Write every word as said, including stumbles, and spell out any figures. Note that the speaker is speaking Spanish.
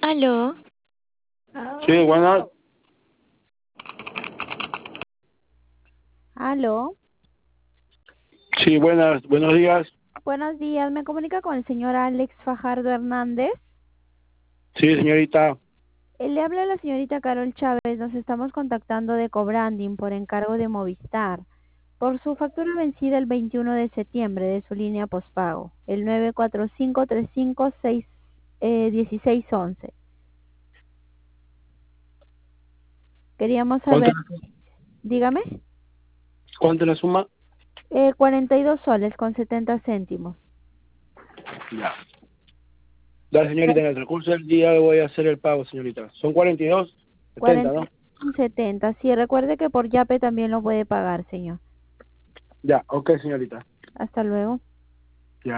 Aló. Sí, buenas. Aló. Sí, buenas. Buenos días. Buenos días, me comunica con el señor Alex Fajardo Hernández. Sí, señorita. Eh, Le habla la señorita Carol Chávez, nos estamos contactando de Cobranding por encargo de Movistar, por su factura vencida el veintiuno de septiembre de su línea postpago, el nueve cuatro cinco tres cinco seis eh, dieciséis once. Queríamos ¿Cuánto, saber, dígame, cuánto es la suma? eh, cuarenta y dos soles con setenta céntimos. Ya. La señorita, en el transcurso del día le voy a hacer el pago, señorita. Son cuarenta y dos setenta, cuarenta ¿no? y dos con setenta, sí, recuerde que por Yape también lo puede pagar, señor. Ya, ok, señorita. Hasta luego.